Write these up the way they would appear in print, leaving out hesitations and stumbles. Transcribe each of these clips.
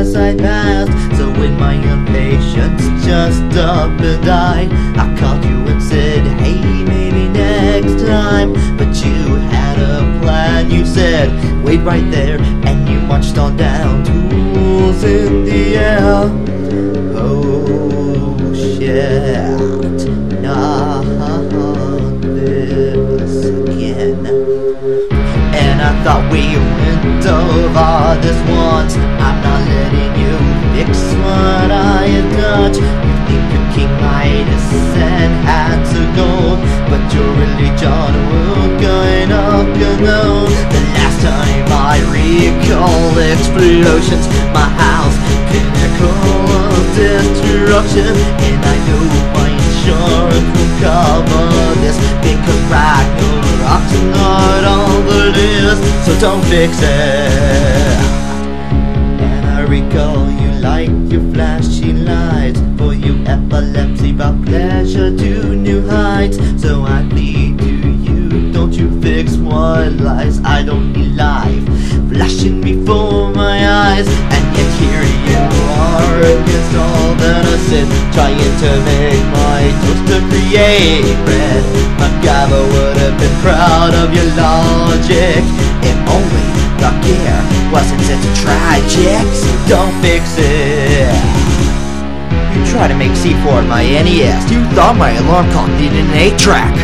as I passed. So in my impatience, just up and died. I called you and said, hey, maybe next time. But you had a plan, you said, wait right there. And you marched on down, tools in the air. Oh shit, not this again. And I thought we went over this once. I'm not letting you fix what I had touched. You think you're King Midas and hands of gold, but you're really John Wick going up your nose. The last time I recall explosions, my house, pinnacle of destruction. And I know my insurance will cover this, because Ragnarok's not on the list, so don't fix it. And I recall you like your flashing lights, for you epilepsy brought pleasure to new heights. So I plead to you, don't you fix what lies. I don't need life flashing before my eyes. And yet here you are against all that I said, trying to make my toaster create bread. MacGyver would have been proud of your logic if only the gear wasn't such a tragic. So don't fix it. You tried to make C4 on my NES. You thought my alarm clock needed an 8-track.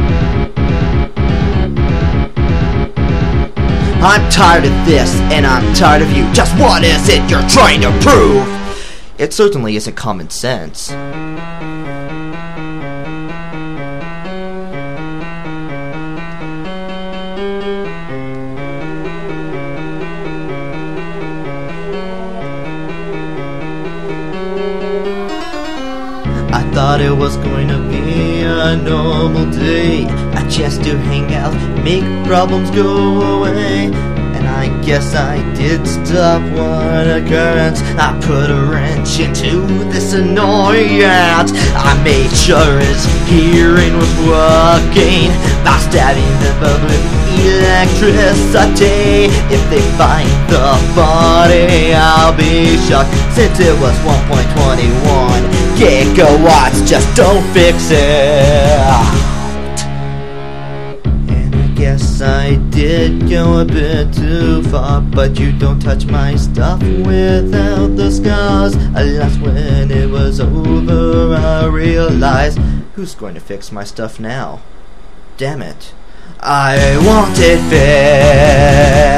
I'm tired of this, and I'm tired of you. Just what is it you're trying to prove? It certainly isn't common sense. I thought it was going to be a normal day, a chance to hang out, make problems go away. And I guess I did stop one occurrence. I put a wrench into this annoyance. I made sure his hearing was working by stabbing the bulb with electricity. If they find the body, I'll be shocked, since it was 1.21 gigawatts. Just don't fix it. Yes, I did go a bit too far, but you don't touch my stuff without the scars. Alas, when it was over, I realized, who's going to fix my stuff now? Damn it, I want it fixed.